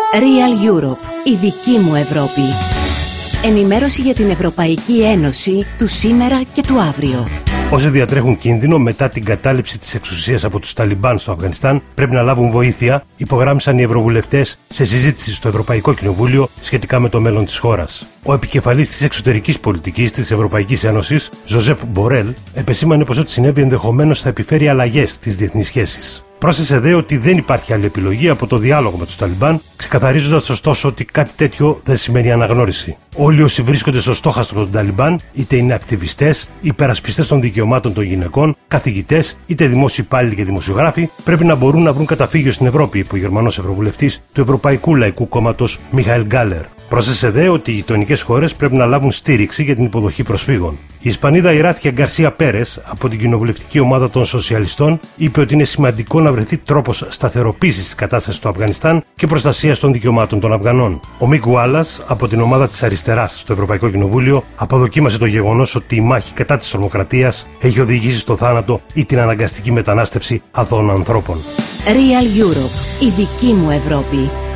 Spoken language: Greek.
Real Europe, η δική μου Ευρώπη. Ενημέρωση για την Ευρωπαϊκή Ένωση του σήμερα και του αύριο. Όσοι διατρέχουν κίνδυνο μετά την κατάληψη της εξουσίας από τους Ταλιμπάν στο Αφγανιστάν πρέπει να λάβουν βοήθεια, υπογράμμισαν οι ευρωβουλευτές σε συζήτηση στο Ευρωπαϊκό Κοινοβούλιο σχετικά με το μέλλον της χώρας. Ο επικεφαλής της εξωτερικής πολιτικής της Ευρωπαϊκής Ένωσης, Ζωζέπ Μπορέλ, επεσήμανε πως ό,τι συνέβη ενδεχομένως θα επιφέρει αλλαγές στις διεθνείς σχέσεις. Πρόσθεσε δε ότι δεν υπάρχει άλλη επιλογή από το διάλογο με τους Ταλιμπάν, ξεκαθαρίζοντας ωστόσο ότι κάτι τέτοιο δεν σημαίνει αναγνώριση. Όλοι όσοι βρίσκονται στο στόχαστρο των Ταλιμπάν, είτε είναι ακτιβιστές, υπερασπιστές των δικαιωμάτων των γυναικών, καθηγητές, είτε δημόσιοι υπάλληλοι και δημοσιογράφοι, πρέπει να μπορούν να βρουν καταφύγιο στην Ευρώπη, είπε ο Γερμανός Ευρωβουλευτής του Ευρωπαϊκού Λαϊκού Κόμματος Μιχαήλ Γκάλερ. Πρόσθεσε δε ότι οι γειτονικές χώρες πρέπει να λάβουν στήριξη για την υποδοχή προσφύγων. Η Ισπανίδα Ιράθια Γκαρσία Πέρες, από την κοινοβουλευτική ομάδα των Σοσιαλιστών, είπε ότι είναι σημαντικό να βρεθεί τρόπος σταθεροποίησης της κατάστασης στο Αφγανιστάν και προστασίας των δικαιωμάτων των Αφγανών. Ο Μικ Ουάλλας, από την ομάδα της Αριστεράς στο Ευρωπαϊκό Κοινοβούλιο, αποδοκίμασε το γεγονός ότι η μάχη κατά της τρομοκρατίας έχει οδηγήσει στο θάνατο ή την αναγκαστική μετανάστευση αθώων ανθρώπων. Real Europe, η δική μου Ευρώπη.